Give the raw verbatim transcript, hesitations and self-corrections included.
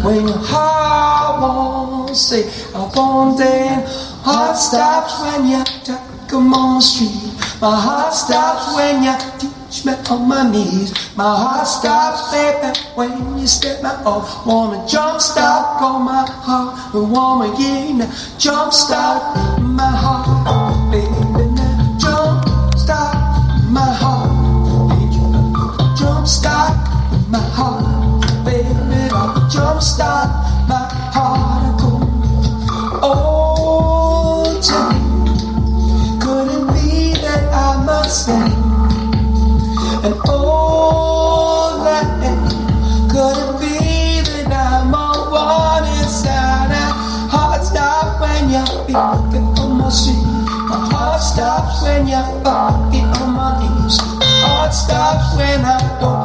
when your heart won't say I won't dance. Heart stops when you take 'em on the street. My heart stops when you teach me on my knees. My heart stops, baby, when you step me off. Wanna jump start on my heart, I wanna get now. Jump start my heart, baby, now. Jump start my heart, baby. Jump start my heart, baby. Jump start my heart. Oh, tell me, could it be that I must say? And oh, that could it be that I'm on one inside? My heart stops when you're looking on my seat. My heart stops when you're fucking on my knees. My heart stops when I don't.